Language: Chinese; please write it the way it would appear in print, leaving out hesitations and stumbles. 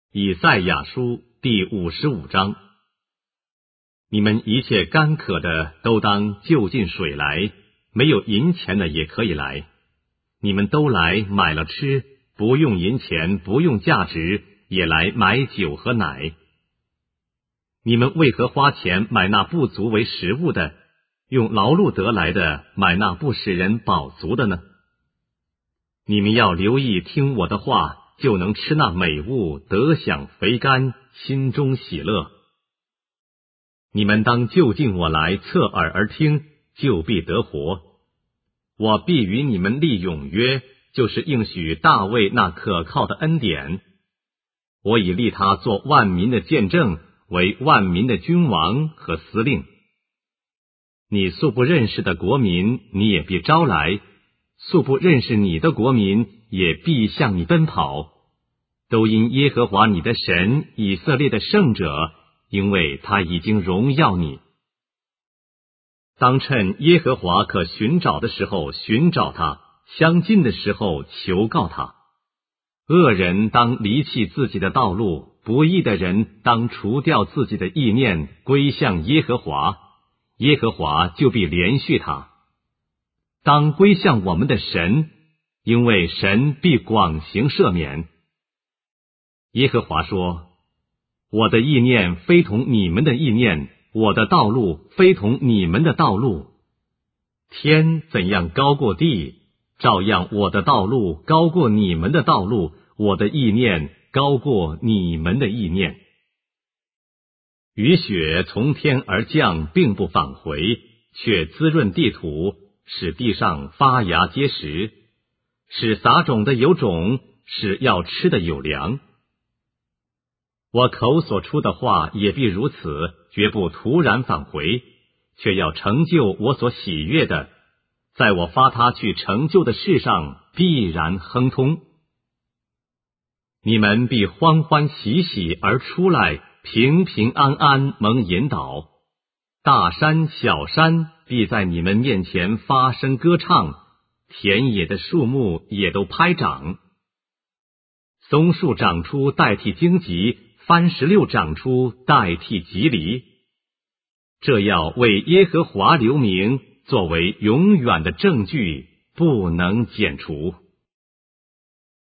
以赛亚书第55章。你们一切干渴的都当就近水来，没有银钱的也可以来。你们都来买了吃，不用银钱，不用价值，也来买酒和奶。你们为何花钱买那不足为食物的，用劳碌得来的买那不使人饱足的呢？你们要留意听我的话，就能吃那美物，得享肥甘，心中喜乐。你们当就近我来，侧耳而听，就必得活。我必与你们立永约，就是应许大卫那可靠的恩典。我已立他做万民的见证，为万民的君王和司令。你素不认识的国民，你也必招来；素不认识你的国民，也必向你奔跑。都因耶和华你的神，以色列的圣者，因为他已经荣耀你。当趁耶和华可寻找的时候寻找他，相近的时候求告他。恶人当离弃自己的道路，不义的人当除掉自己的意念，归向耶和华，耶和华就必连续他。当归向我们的神，因为神必广行赦免。耶和华说：我的意念非同你们的意念，我的道路非同你们的道路。天怎样高过地，照样我的道路高过你们的道路，我的意念高过你们的意念。雨雪从天而降，并不返回，却滋润地土，使地上发芽结实，使撒种的有种，使要吃的有粮。我口所出的话也必如此，绝不突然返回，却要成就我所喜悦的，在我发他去成就的事上必然亨通。你们必欢欢喜喜而出来，平平安安蒙引导。大山小山必在你们面前发声歌唱，田野的树木也都拍掌。松树长出代替荆棘，番石榴长出代替棘藜。这要为耶和华留名，作为永远的证据，不能剪除。